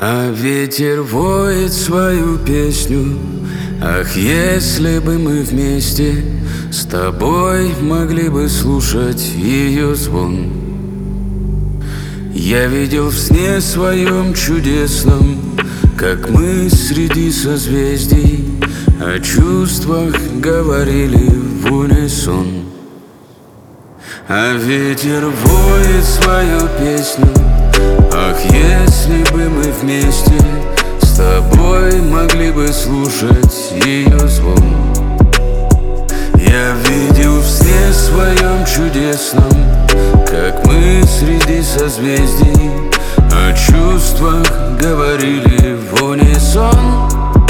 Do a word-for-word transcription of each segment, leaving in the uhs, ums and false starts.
А ветер воет свою песню. Ах, если бы мы вместе с тобой могли бы слушать ее звон. Я видел в сне своем чудесном, как мы среди созвездий о чувствах говорили в унисон. А ветер воет свою песню. Ах, если бы мы вместе с тобой могли бы слушать ее звон. Я видел в сне своем чудесном, как мы среди созвездий о чувствах говорили в унисон.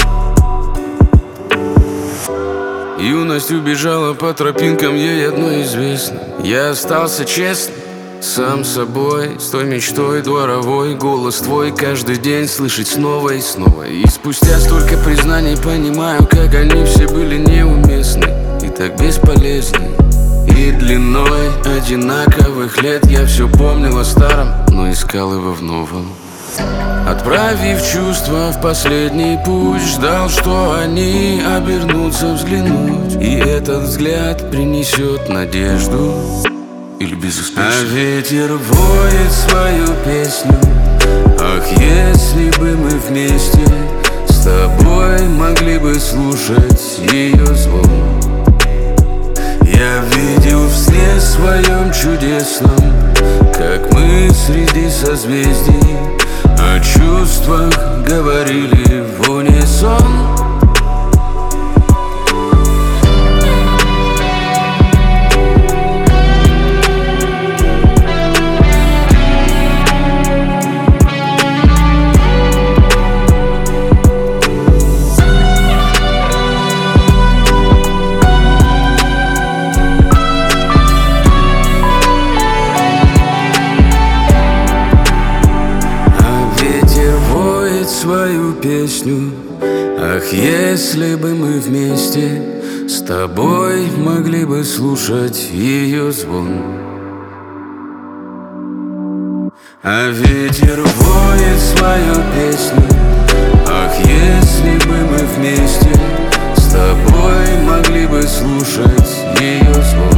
Юность убежала по тропинкам, ей одно известно. Я остался честным сам собой, с той мечтой дворовой. Голос твой каждый день слышать снова и снова. И спустя столько признаний понимаю, как они все были неуместны и так бесполезны. И длиной одинаковых лет я все помнил о старом, но искал его в новом. Отправив чувства в последний путь, ждал, что они обернутся взглянуть, и этот взгляд принесет надежду или безуспешно. А ветер воет свою песню. Ах, если бы мы вместе с тобой могли бы слушать ее звон. Я видел в сне своем чудесном, как мы среди созвездий о чувствах говорили в унисон. Свою песню. Ах, если бы мы вместе с тобой могли бы слушать ее звон. А ветер воет свою песню. Ах, если бы мы вместе с тобой могли бы слушать ее звон.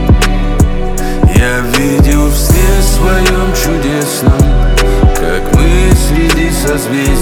Я видел в сне своем чудесном, как мы среди созвездий